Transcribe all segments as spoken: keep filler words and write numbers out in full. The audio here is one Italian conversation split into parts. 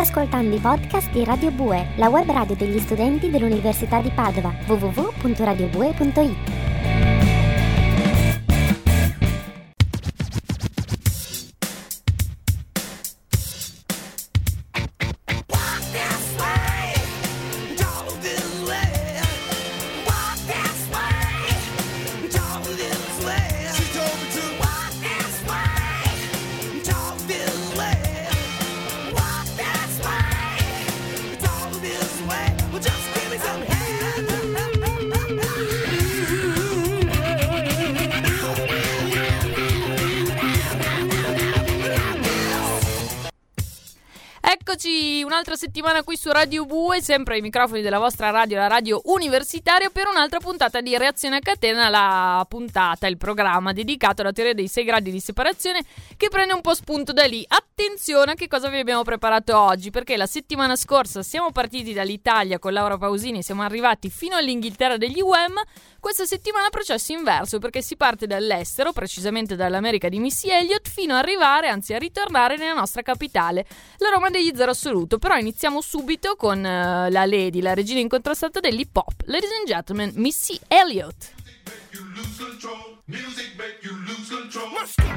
ascoltando i podcast di Radio Bue, la web radio degli studenti dell'Università di Padova, w w w punto radio bue punto i t. Eccoci un'altra settimana qui su Radio Bue, sempre ai microfoni della vostra radio, la radio universitaria, per un'altra puntata di Reazione a Catena, la puntata, il programma dedicato alla teoria dei sei gradi di separazione, che prende un po' spunto da lì. Attenzione a che cosa vi abbiamo preparato oggi, perché la settimana scorsa siamo partiti dall'Italia con Laura Pausini, siamo arrivati fino all'Inghilterra degli U E M. Questa settimana processo inverso, perché si parte dall'estero, precisamente dall'America di Missy Elliott, fino ad arrivare, anzi a ritornare nella nostra capitale, la Roma degli Zero Assoluto. Però iniziamo subito con uh, la lady, la regina incontrastata dell'hip hop. Ladies and gentlemen, Missy Elliott. Music make you lose control. Let's go.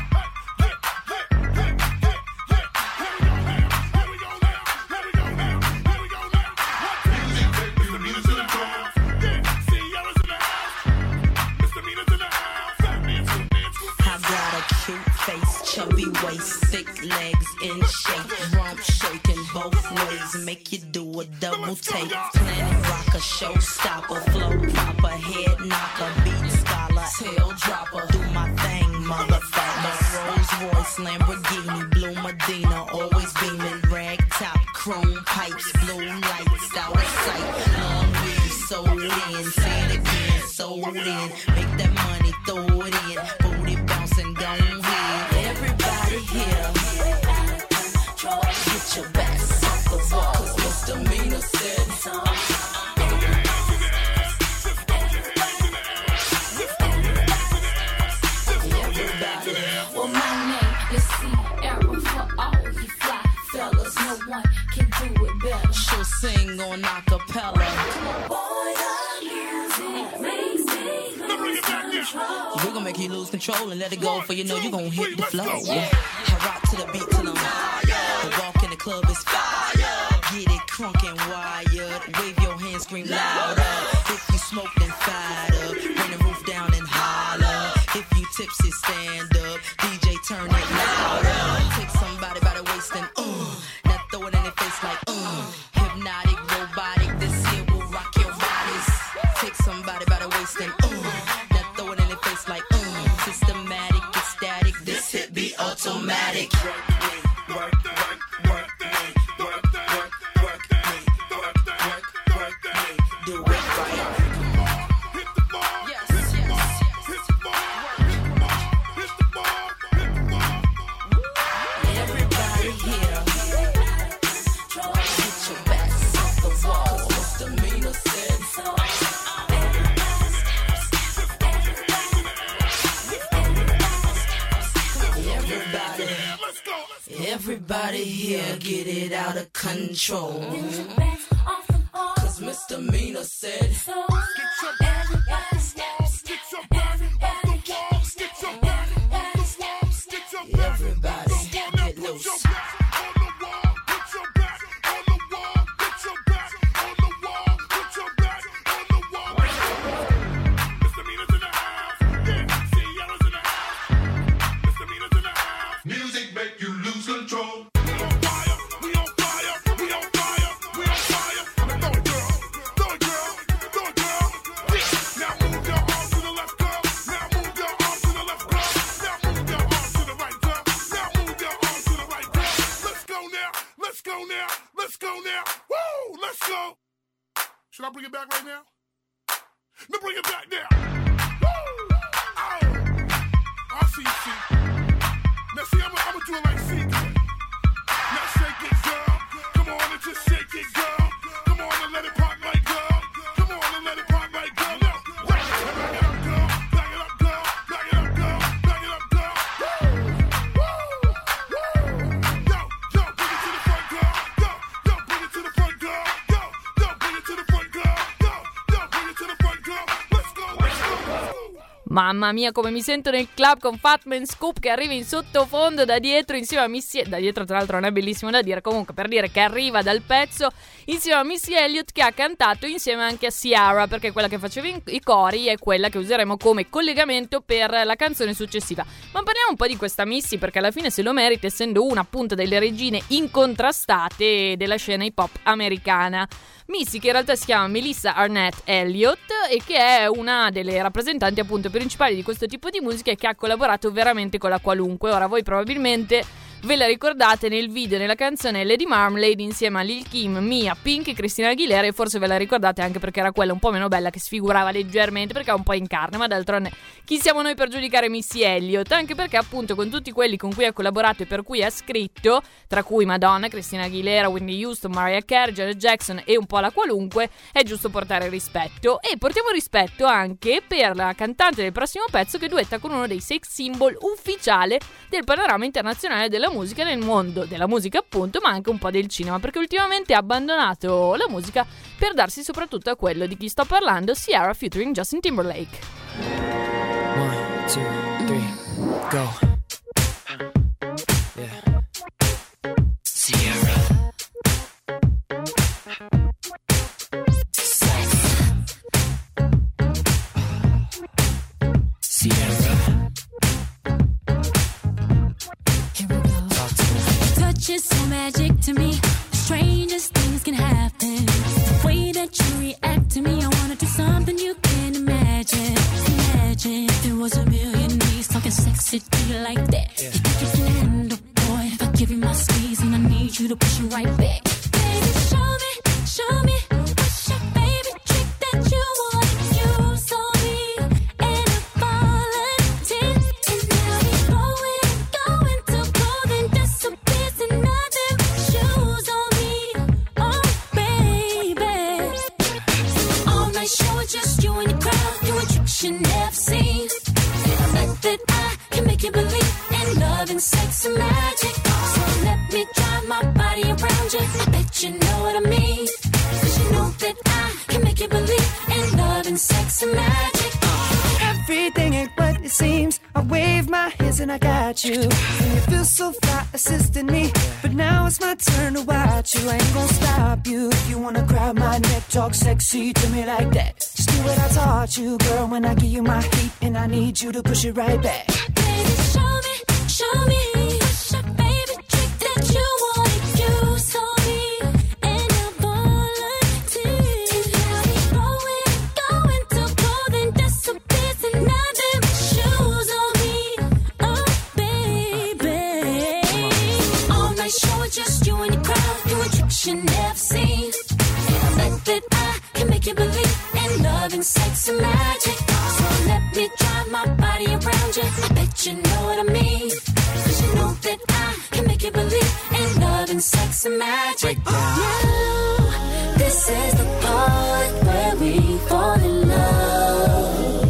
Chubby waist, thick legs in shape, rump shaking both ways, make you do a double take. Planet rocker, showstopper, flow proper, head knocker, beat scholar, tail dropper. Do my thing, motherfucker. Rolls Royce, Lamborghini, Blue Medina, always beaming, rag top, chrome pipes, blue lights, out of sight. Long weed, sold in, say it again, sold in. Make that money, throw it in, booty bouncing, gone here. Everybody here, get your backs off the wall, 'cause misdemeanor said so. Everybody, well my name is Sierra for all you fly fellas. No one can do it better. She'll sing on acapella. Boy, the music makes me lose control. We're gonna make you lose control and let it go, for you know you gonna hit the flow. Yeah, I rock to the beat till I'm fire. The walk in the club is fire. Get it crunk and wired. Wave your hands, scream louder. If you smoke, then fired up. Bring the roof down and holler. If you tipsy, stand up. D J, turn it louder. Take somebody by the waist and uh. Now throw it in their face like uh. Hypnotic, robotic, this here will rock your bodies. Take somebody by the waist and uh. Now throw it in their face like uh. Systematic, ecstatic, this hit be automatic. Everybody here get it out of control. Cause misdemeanor said so. Get your back off the walls, get your back off the walls, get your back off the walls, get your back. Everybody get loose. Should I bring it back right now? No, bring it back now. Woo! Oh! I see you, see. Now, see, I'm going to do it like C. Now, shake it, girl. Come on and just shake it, girl. Come on and let it pop like girl. Come on and let it pop like girl. Now, back it up, girl. Back it up, girl. Back it up, girl. Back it up, girl. Woo! Woo! Woo! Yo, yo, bring it to the front, girl. Mamma mia, come mi sento nel club con Fatman Scoop che arriva in sottofondo da dietro insieme a Missy. Da dietro, tra l'altro, non è bellissimo da dire. Comunque, per dire che arriva dal pezzo insieme a Missy Elliott, che ha cantato insieme anche a Ciara, perché quella che faceva i cori è quella che useremo come collegamento per la canzone successiva. Ma parliamo un po' di questa Missy, perché alla fine se lo merita, essendo una appunto delle regine incontrastate della scena hip hop americana. Missy, che in realtà si chiama Melissa Arnett Elliott e che è una delle rappresentanti appunto principali di questo tipo di musica e che ha collaborato veramente con la qualunque. Ora voi probabilmente ve la ricordate nel video, nella canzone Lady Marmalade insieme a Lil Kim, Mia, Pink e Christina Aguilera, e forse ve la ricordate anche perché era quella un po' meno bella che sfigurava leggermente perché è un po' in carne, ma d'altronde chi siamo noi per giudicare Missy Elliott? Anche perché appunto con tutti quelli con cui ha collaborato e per cui ha scritto, tra cui Madonna, Christina Aguilera, Whitney Houston, Mariah Carey, Janet Jackson e un po' la qualunque, è giusto portare rispetto. E portiamo rispetto anche per la cantante del prossimo pezzo che duetta con uno dei sex symbol ufficiale del panorama internazionale della musica, nel mondo della musica appunto, ma anche un po' del cinema, perché ultimamente ha abbandonato la musica per darsi soprattutto a quello di chi sto parlando, Ciara featuring Justin Timberlake. One, two, three, go. Yeah. Ciara. Ciara. It's so magic to me. The strangest things can happen. The way that you react to me, I wanna do something you can't imagine. Imagine if there was a million ways talking sexy to you like that. Yeah. You think you can handle, boy, if I give you my squeeze and I need you to push it right back. Baby, show me, show me, what's your favorite trick that you want to use on me? And if all I did, and now we going, going to golden disappears and nothing but shoes on me. Oh, baby. All night show is just you and your crowd, doing tricks you never seen. I bet that I can make you believe in love and sex and magic. So let me drive my body around you. I bet you know what I mean. Cause you know that I can make you believe in love and sex and magic. Everything ain't what it seems. I wave my hands and I got you. And you feel so fly assisting me. But now it's my turn to watch you. I ain't gonna stop you. If you wanna grab my neck, talk sexy to me like that. Just do what I taught you, girl, when I give you my heat. And I need you to push it right back. Baby, show me, show me. What's your favorite trick that you wanna use on me? And I'm all like this. And now we going, going to golden disappears and nothing but shoes on me. Oh, baby. All night show is just you and your crowd, doing tricks you never seen. I bet that I can make you believe in love and sex and magic. So let me drive my body around you. I bet you know what I mean. Cause you know that I can make you believe in love and sex and magic. Now, this is the part where we fall in love.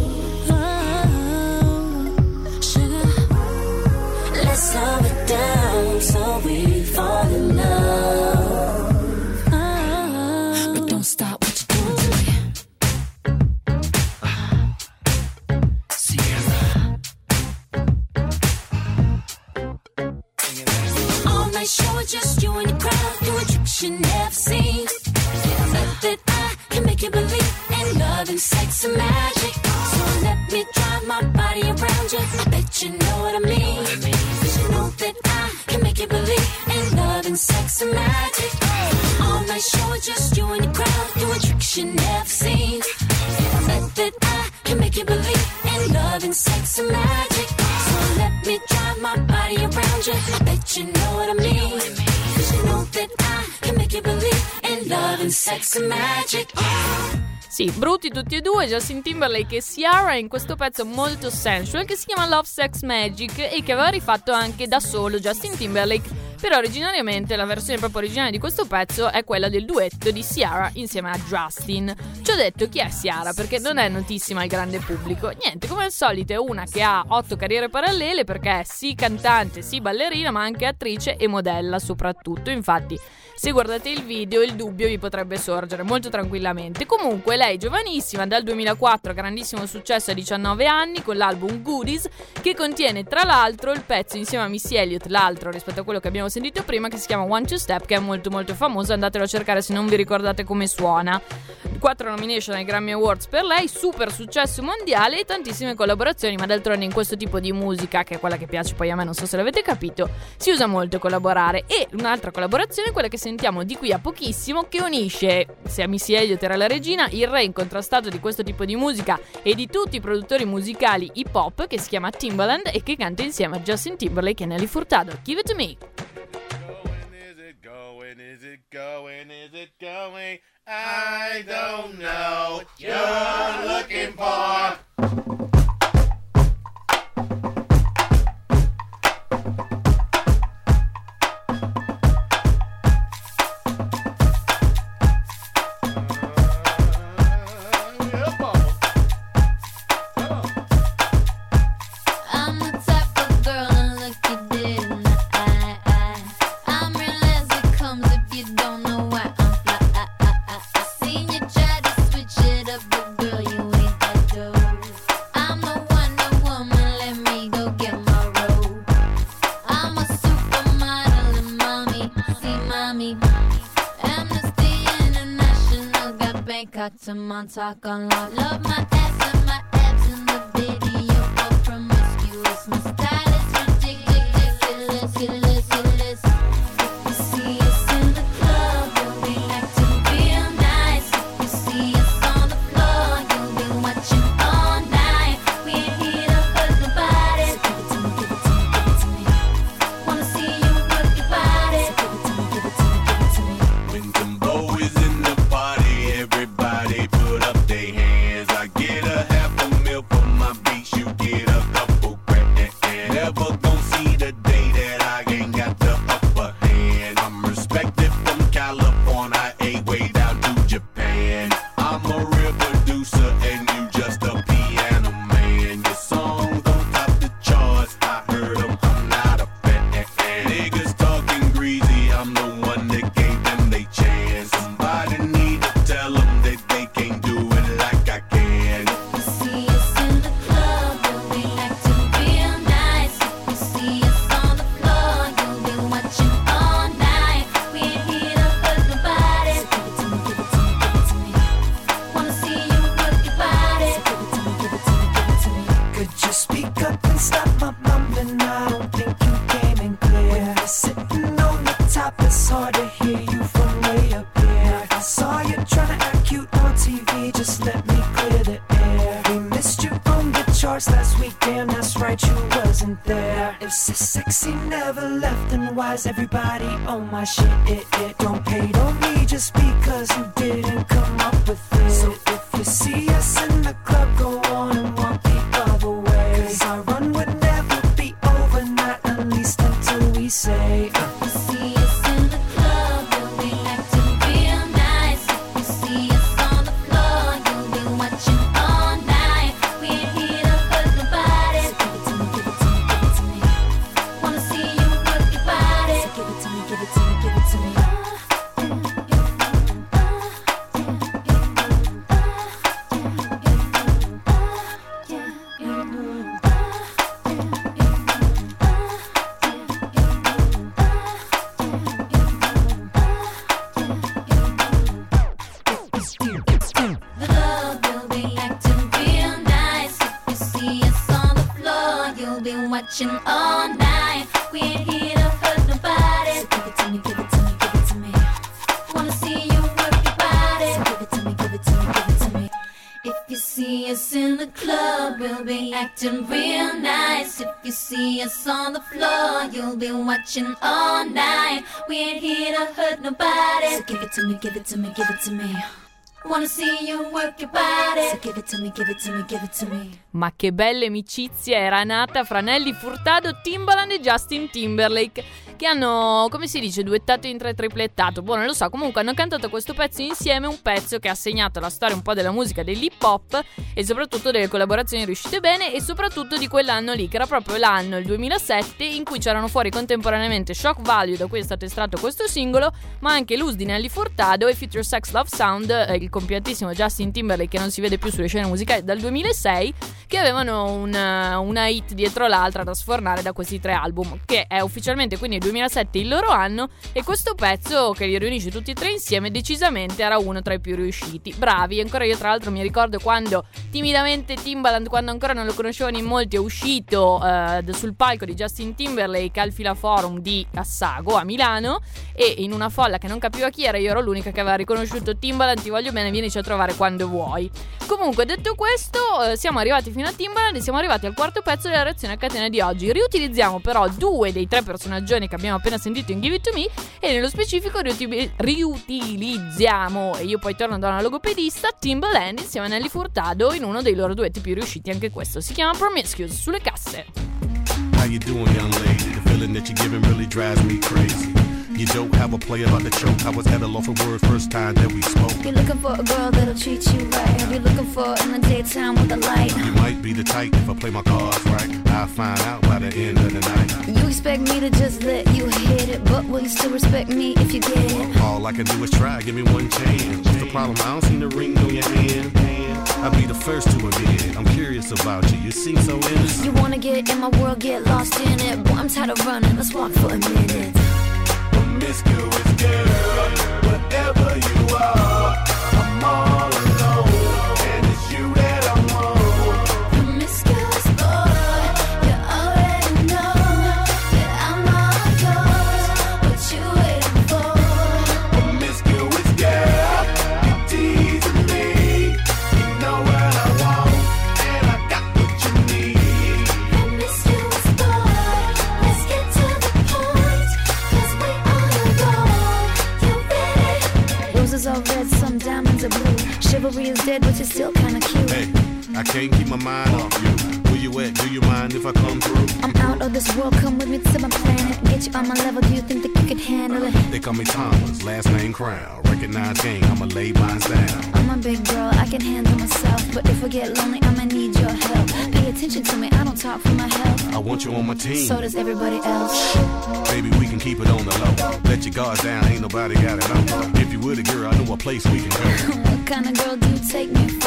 Oh, sugar, let's slow it down so we fall in love. Oh, but don't stop what you're doing to me. Show it just you and your crowd, doing tricks you never seen. I bet that I can make you believe in love and sex and magic. So let me drive my body around you. I bet you know what I mean. Cause you know that I can make you believe in love and sex and magic. All night show it just you and your crowd, doing tricks you never seen. I bet that I can make you believe in love and sex and magic. So let me drive my body around you. I bet you know what I mean. Cause you know that I can make you believe in love and sex and magic. Sì, brutti tutti e due, Justin Timberlake e Ciara, in questo pezzo molto sensual che si chiama Love, Sex, Magic e che aveva rifatto anche da solo Justin Timberlake però originariamente la versione proprio originale di questo pezzo è quella del duetto di Ciara insieme a Justin. Ci ho detto chi è Ciara perché non è notissima al grande pubblico. Niente, come al solito è una che ha otto carriere parallele perché è sì cantante, sì ballerina, ma anche attrice e modella soprattutto. Infatti, se guardate il video il dubbio vi potrebbe sorgere molto tranquillamente. Comunque lei giovanissima, dal duemilaquattro, grandissimo successo a diciannove anni con l'album Goodies, che contiene tra l'altro il pezzo insieme a Missy Elliott, l'altro rispetto a quello che abbiamo sentito prima, che si chiama One Two Step, che è molto molto famoso. Andatelo a cercare se non vi ricordate come suona. Quattro nomination ai Grammy Awards per lei, super successo mondiale e tantissime collaborazioni, ma d'altronde in questo tipo di musica, che è quella che piace poi a me, non so se l'avete capito, si usa molto collaborare. E un'altra collaborazione è quella che sentiamo di qui a pochissimo, che unisce, se a Missy Elliott era la regina, il re incontrastato di questo tipo di musica e di tutti i produttori musicali hip hop, che si chiama Timbaland e che canta insieme a Justin Timberlake e Nelly Furtado. Give it to me. Is it going? Is it going? I don't know what you're looking for. Got some Montauk on lock. Love my ass and my abs in the video. So promiscuous. My style is ridiculous, ridiculous, ridiculous. If you see us in the club, you'll be acting real nice. If you see us on the floor, you'll be watching all night. We ain't here to hurt nobody. So give it to me, give it to me, give it to me. Wanna see you work your body. So give it to me, give it to me, give it to me. When Timbo is in the party, everybody put up their hands. I get a half a mil for my beats, you get a couple grand. Never gon' see the day that I ain't got the upper hand. I'm respected from California, a way down to Japan. I'm a real producer and you just a piano man. Your songs don't top the charts, I heard them, I'm not a fan. Niggas talking greasy, I'm the one that gave them they chance. Somebody need to tell them that they can't do it like I can. If you see us in the club, you'll be acting real nice. If you see us on the floor, you'll be watching all night. We ain't here to hurt nobody. So give it to me, give it to me, give it to me. Wanna see you work your body. So give it to me, give it to me, give it to me. Could you speak up and stop my mumbling? I don't think you came in clear. When you're sitting on the top, it's hard to hear you from way up here. I saw you trying to act cute on T V, just let me clear the air. We missed you on the charts last week, damn, that's right, you wasn't there. If so sexy never left, then why's everybody on my shit? It, it don't hate on me just because you didn't come up with it. So if you see us in the club, go on and walk the other way. 'Cause our run would never be over, not at least until we say uh. If you see us in the club, you'll be acting real nice. If you see us on the floor, you'll be watching all night. We ain't here to hurt nobody. So give it to me, give it to me, give it to me. Wanna see you work your body. So give it to me, give it to me, give it to me. The club, you'll be acting real nice. If you see us on the floor, you'll be watching all night. We ain't here to hurt nobody. So give it to me, give it to me, give it to me. Wanna see you work your body. So give it to me, give it to me, give it to me. If you see us in the club, we'll be acting real nice. If you see us on the floor, you'll be watching all night. We ain't here to hurt nobody. So give it to me, give it to me, give it to me. Wanna see you work your body. So give it to me, give it to me, give it to me. Ma che belle amicizia era nata fra Nelly Furtado, Timbaland e Justin Timberlake, che hanno, come si dice, duettato in tre triplettato, boh, non lo so, comunque hanno cantato questo pezzo insieme, un pezzo che ha segnato la storia un po' della musica dell'hip hop e soprattutto delle collaborazioni riuscite bene e soprattutto di quell'anno lì, che era proprio l'anno, il duemilasette, in cui c'erano fuori contemporaneamente Shock Value, da cui è stato estratto questo singolo, ma anche Luz di Nelly Furtado e Future Sex Love Sound, eh, il compiantissimo Justin Timberlake che non si vede più sulle scene musicali dal duemilasei, che avevano una, una hit dietro l'altra da sfornare da questi tre album, che è ufficialmente quindi il duemilasette il loro anno, e questo pezzo che li riunisce tutti e tre insieme decisamente era uno tra i più riusciti. Bravi, ancora io tra l'altro mi ricordo quando timidamente Timbaland, quando ancora non lo conoscevano in molti, è uscito eh, sul palco di Justin Timberlake al Fila Forum di Assago a Milano, e in una folla che non capiva chi era, io ero l'unica che aveva riconosciuto Timbaland. Ti voglio bene, vienici a trovare quando vuoi. Comunque, detto questo, eh, siamo arrivati fino a Timbaland e siamo arrivati al quarto pezzo della reazione a catena di oggi. Riutilizziamo però due dei tre personaggi che abbiamo appena sentito in Give It To Me, e nello specifico riuti- riutilizziamo, e io poi torno da una logopedista, Timbaland insieme a Nelly Furtado in uno dei loro duetti più riusciti. Anche questo si chiama Promiscuous, sulle casse. How you doing, young lady? The feeling that you're giving really drives me crazy. You don't have a play about the choke. I was at a loss for words first time that we spoke. You're looking for a girl that'll treat you right. You're looking for in the daytime with a light. You might be the type if I play my cards right. I'll find out by the end of the night. You expect me to just let you hit it, but will you still respect me if you get it? All I can do is try, give me one chance. What's the problem? I don't see the ring on your hand. I'll be the first to admit. I'm curious about you. You seem so innocent. You wanna get in my world, get lost in it. Boy, I'm tired of running. Let's walk for a minute. Promiscuous girl, whatever you are, I'm all alone, and it's you that I want. Promiscuous boy, you already know that I'm all yours. What you waiting for? Promiscuous girl, you teasing me. You know what I want, and I got what you need. Promiscuous boy, let's get to the point, 'cause we roses are red, some diamonds are blue. Chivalry is dead, but you're still kinda cute. Hey, I can't keep my mind off you. Where you at? Do you mind if I come through? I'm out of this world, come with me to my planet. Get you on my level, do you think that you could handle it? They call me Thomas, last name Crown. Recognize game, I'ma lay mine down. I'm a big girl, I can handle myself. But if I get lonely, I'ma need your help. Pay attention to me, I don't talk for my health. I want you on my team. So does everybody else. Baby, we can keep it on the low. Let your guard down, ain't nobody got it on. If you were the girl, I know a place we can go. What kind of girl do you take me for?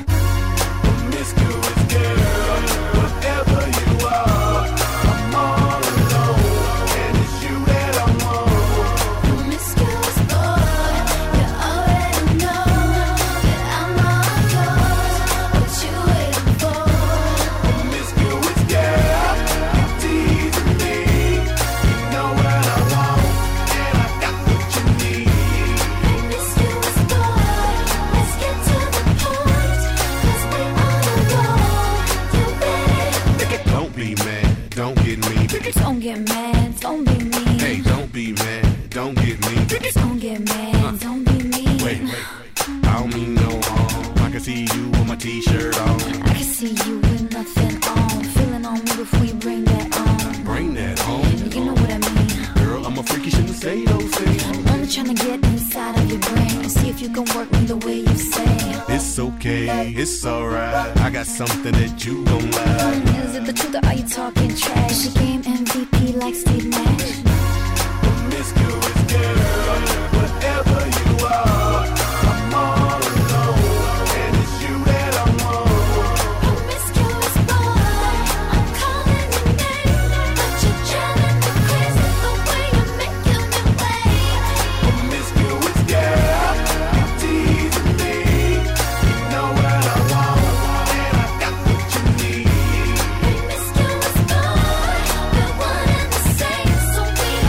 Promiscuous girl, whatever you are, I'm all alone, and it's you that I want. Promiscuous boy, you already know that I'm all yours. What you waiting for? Promiscuous girl, you teasing me. You know what I want, and I got what you need. Promiscuous boy, let's get to the point, 'cause we on the road. You ready? Don't be mad, don't get me. Don't get mad, don't be mean. Hey, don't be mad, don't get me. Don't get mad, don't be mean. Wait, wait, I don't mean no harm. I can see you with my t-shirt on. I can see you with nothing on. Feeling on me before you bring that on. Bring that on. You know what I mean. Girl, I'm a freak, you shouldn't say those things. I'm only trying to get inside of your brain and see if you can work me the way you say. It's okay, it's alright. I got something that you gon' like. Is it the truth or are you talking trash? You game M V P like Steve Nash. Promiscuous girl, whatever you are, I'm all alone, and it's you that I want. Promiscuous boy, I'm calling your name, but you're driving me crazy the way you're making me wait. Promiscuous girl, you teasing me. You know what I want, and I got what you need. Promiscuous boy, we're one and the same, so we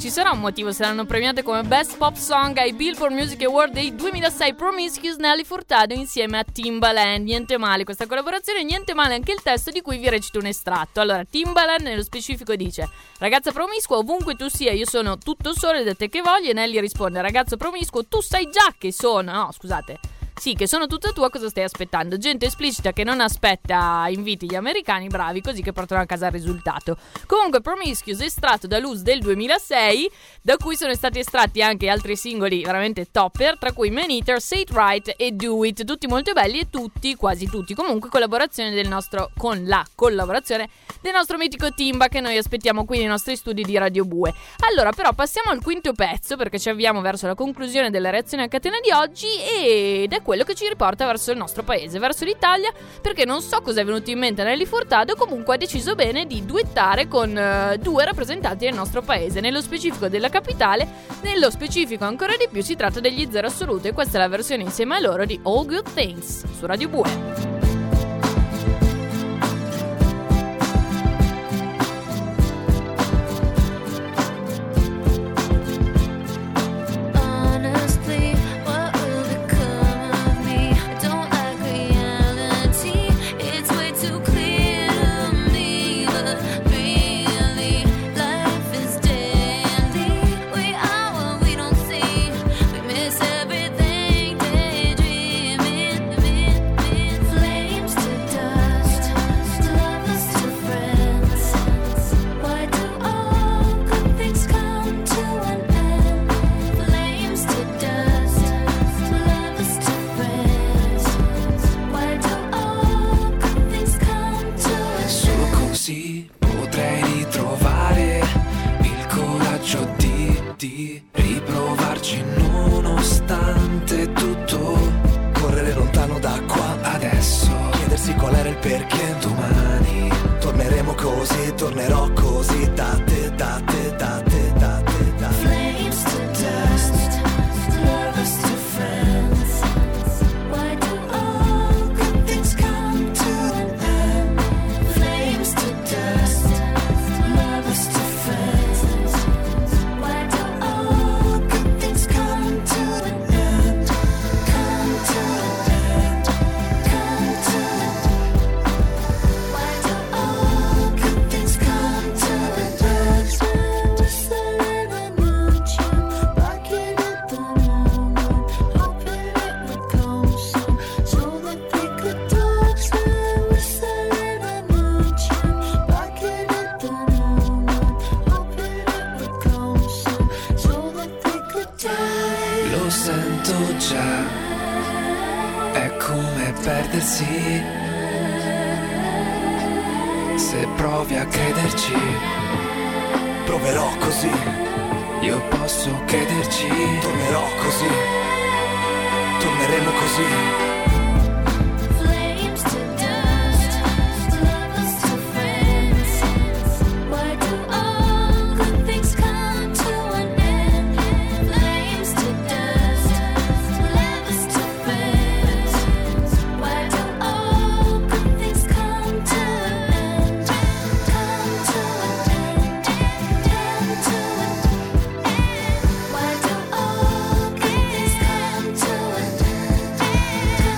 ci sarà un motivo se l'hanno premiate come Best Pop Song ai Billboard Music Award dei duemilasei. Promiscuous, Nelly Furtado insieme a Timbaland. Niente male questa collaborazione, niente male anche il testo di cui vi recito un estratto. Allora, Timbaland nello specifico dice: ragazza promiscua, ovunque tu sia io sono tutto solo ed è te che voglio. E Nelly risponde: ragazzo promiscuo, tu sai già che sono... No, scusate. Sì, che sono tutta tua, cosa stai aspettando? Gente esplicita che non aspetta inviti gli americani, bravi, così che portano a casa il risultato. Comunque Promiscuous, estratto da Loose del duemilasei, da cui sono stati estratti anche altri singoli veramente topper, tra cui Man Eater, Say It Right e Do It, tutti molto belli e tutti, quasi tutti, comunque collaborazione del nostro, con la collaborazione del nostro mitico Timba, che noi aspettiamo qui nei nostri studi di Radio Bue. Allora però passiamo al quinto pezzo, perché ci avviamo verso la conclusione della reazione a catena di oggi, ed è quello che ci riporta verso il nostro paese, verso l'Italia, perché non so cosa è venuto in mente a Nelly Furtado, comunque ha deciso bene di duettare con uh, due rappresentanti del nostro paese, nello specifico della capitale, nello specifico ancora di più si tratta degli Zero Assoluto, e questa è la versione insieme a loro di All Good Things su Radio Bue. Se provi a crederci, proverò così. Io posso crederci, tornerò così. Torneremo così. Why do all good things come to an end?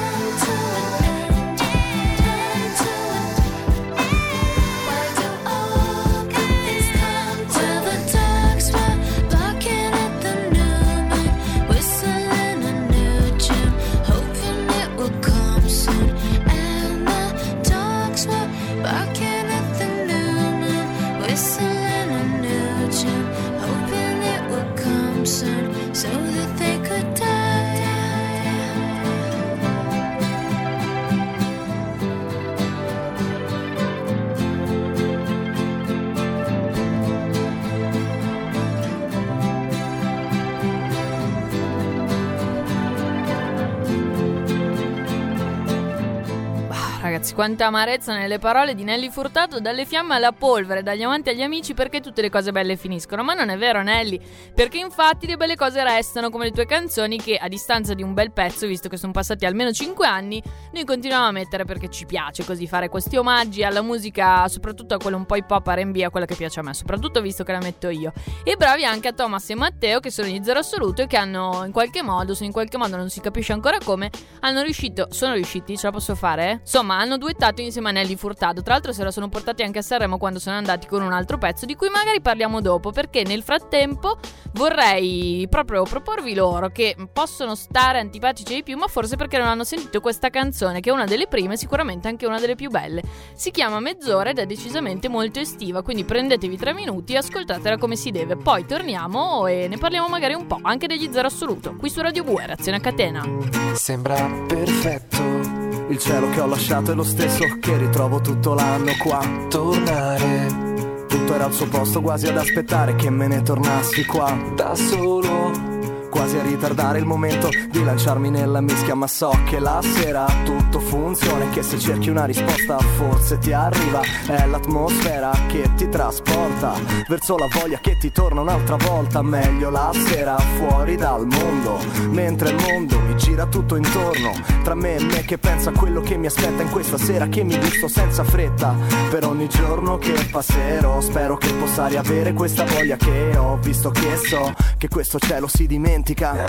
ragazzi, quanta amarezza nelle parole di Nelly Furtado. Dalle fiamme alla polvere, dagli amanti agli amici, perché tutte le cose belle finiscono. Ma non è vero, Nelly, perché infatti le belle cose restano, come le tue canzoni che a distanza di un bel pezzo, visto che sono passati almeno cinque anni, noi continuiamo a mettere perché ci piace così fare questi omaggi alla musica, soprattutto a quella un po' hip hop R and B, a quella che piace a me, soprattutto visto che la metto io. E bravi anche a Thomas e Matteo, che sono di Zero Assoluto e che hanno in qualche modo, se in qualche modo non si capisce ancora come, hanno riuscito, sono riusciti, ce la posso fare? Eh? Insomma, hanno duettato insieme a Nelly Furtado. Tra l'altro se la sono portati anche a Sanremo quando sono andati con un altro pezzo di cui magari parliamo dopo, perché nel frattempo vorrei proprio proporvi loro, che possono stare antipatici di più, ma forse perché non hanno sentito questa canzone, che è una delle prime, sicuramente anche una delle più belle. Si chiama Mezz'ora ed è decisamente molto estiva, quindi prendetevi tre minuti e ascoltatela come si deve. Poi torniamo e ne parliamo magari un po' anche degli Zero Assoluto, qui su Radio Bue, Reazione a Catena. Sembra perfetto, il cielo che ho lasciato è lo stesso che ritrovo tutto l'anno qua. Tornare, tutto era al suo posto, quasi ad aspettare che me ne tornassi qua da solo, quasi a ritardare il momento di lanciarmi nella mischia. Ma so che la sera tutto funziona e che se cerchi una risposta forse ti arriva. È l'atmosfera che ti trasporta verso la voglia che ti torna un'altra volta. Meglio la sera fuori dal mondo, mentre il mondo mi gira tutto intorno, tra me e me che penso a quello che mi aspetta in questa sera, che mi gusto senza fretta. Per ogni giorno che passerò spero che possa riavere questa voglia che ho, visto che so che questo cielo si dimentica.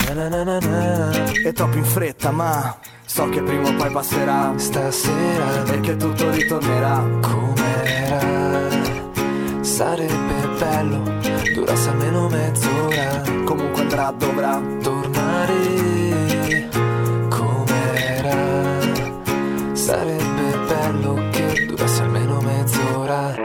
È troppo in fretta, ma so che prima o poi passerà stasera e che tutto ritornerà com'era. Sarebbe bello, durasse almeno mezz'ora. Comunque andrà, dovrà tornare com'era. Sarebbe bello che durasse almeno mezz'ora.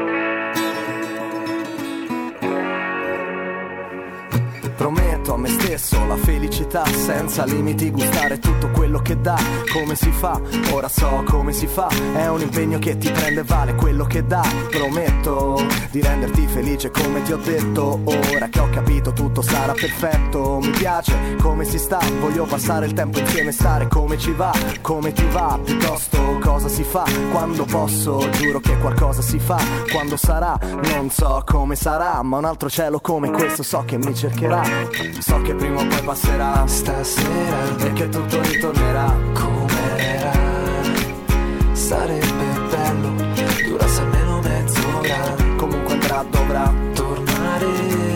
Prometto a me stesso la felicità senza limiti, gustare tutto quello che dà. Come si fa? Ora so come si fa. È un impegno che ti prende e vale quello che dà. Prometto di renderti felice come ti ho detto. Ora che ho capito tutto sarà perfetto. Mi piace come si sta, voglio passare il tempo insieme, stare come ci va, come ti va, piuttosto cosa si fa. Quando posso, giuro che qualcosa si fa. Quando sarà, non so come sarà, ma un altro cielo come questo so che mi cercherà. So che prima o poi passerà stasera e che tutto ritornerà com'era. Sarebbe bello, durasse almeno mezz'ora. Comunque andrà, dovrà tornare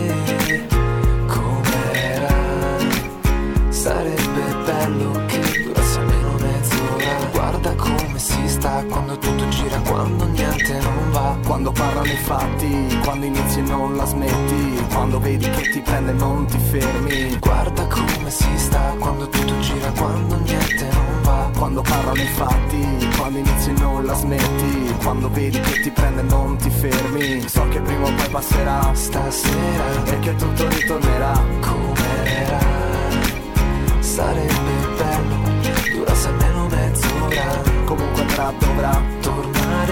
com'era. Sarebbe bello che durasse almeno mezz'ora. Guarda come si sta quando tutto gira, quando niente non va, quando parlano i fatti, quando inizi e non la smetti, quando vedi che ti prende e non ti fermi. Guarda come si sta quando tutto gira, quando niente non va, quando parlano i fatti, quando inizi e non la smetti, quando vedi che ti prende e non ti fermi. So che prima o poi passerà stasera e che tutto ritornerà com'era. Sarebbe bello, durasse almeno mezz'ora. Comunque andrà, dovrà tornare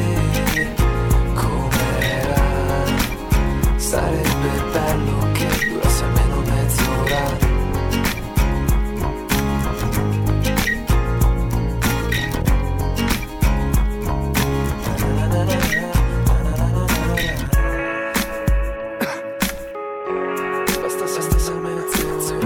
com'era. Sarebbe bello che durasse almeno mezz'ora. Basta se stesse almeno mezz'ora.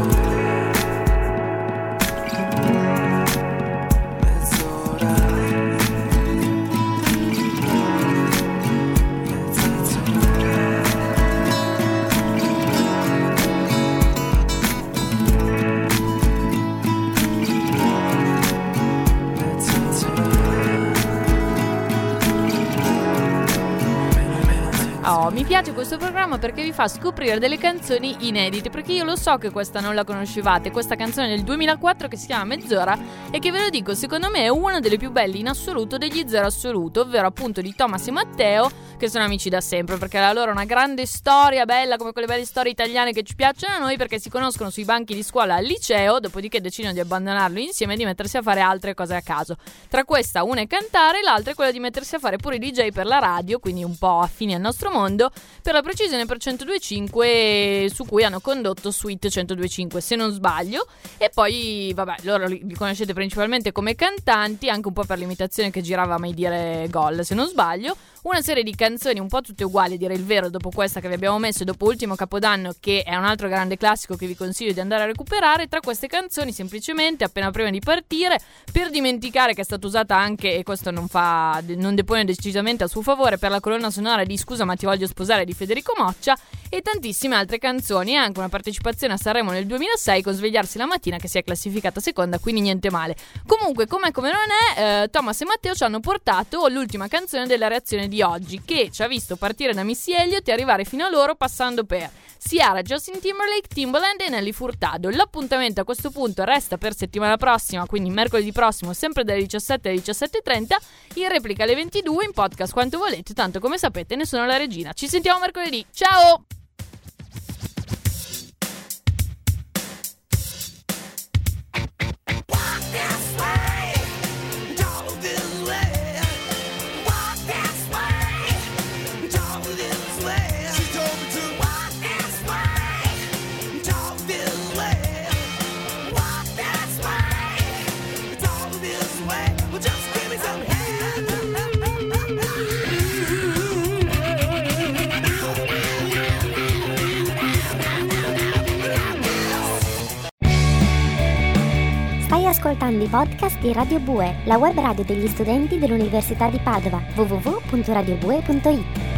Oh, mi piace questo programma perché vi fa scoprire delle canzoni inedite, perché io lo so che questa non la conoscevate, questa canzone del duemilaquattro che si chiama Mezz'ora e che ve lo dico, secondo me è una delle più belle in assoluto degli Zero Assoluto, ovvero appunto di Thomas e Matteo, che sono amici da sempre, perché la loro è una grande storia, bella come quelle belle storie italiane che ci piacciono a noi, perché si conoscono sui banchi di scuola al liceo, dopodiché decidono di abbandonarlo insieme e di mettersi a fare altre cose a caso. Tra questa una è cantare, l'altra è quella di mettersi a fare pure i D J per la radio, quindi un po' affini al nostro mondo, per la precisione per centodue e cinque, su cui hanno condotto Sweet centodue e cinque, se non sbaglio. E poi, vabbè, loro li, li conoscete principalmente come cantanti, anche un po' per l'imitazione che girava a mai dire gol, se non sbaglio. Una serie di canzoni un po' tutte uguali, a dire il vero, dopo questa che vi abbiamo messo e dopo Ultimo Capodanno, che è un altro grande classico che vi consiglio di andare a recuperare. Tra queste canzoni, semplicemente, appena prima di partire, per dimenticare che è stata usata anche, e questo non fa, non depone decisamente a suo favore, per la colonna sonora di Scusa ma ti voglio sposare di Federico Moccia, e tantissime altre canzoni, e anche una partecipazione a Sanremo nel duemilasei con Svegliarsi la mattina, che si è classificata seconda, quindi niente male. Comunque, com'è come non è, eh, Thomas e Matteo ci hanno portato l'ultima canzone della reazione di oggi, che ci ha visto partire da Missy Elliott e arrivare fino a loro passando per Ciara, Justin Timberlake, Timbaland e Nelly Furtado. L'appuntamento a questo punto resta per settimana prossima, quindi mercoledì prossimo, sempre dalle diciassette alle diciassette e trenta, in replica alle ventidue, in podcast quanto volete, tanto come sapete ne sono la regina. Ci sentiamo mercoledì, ciao! Stai ascoltando i podcast di Radio Bue, la web radio degli studenti dell'Università di Padova. w w w punto radio bue punto i t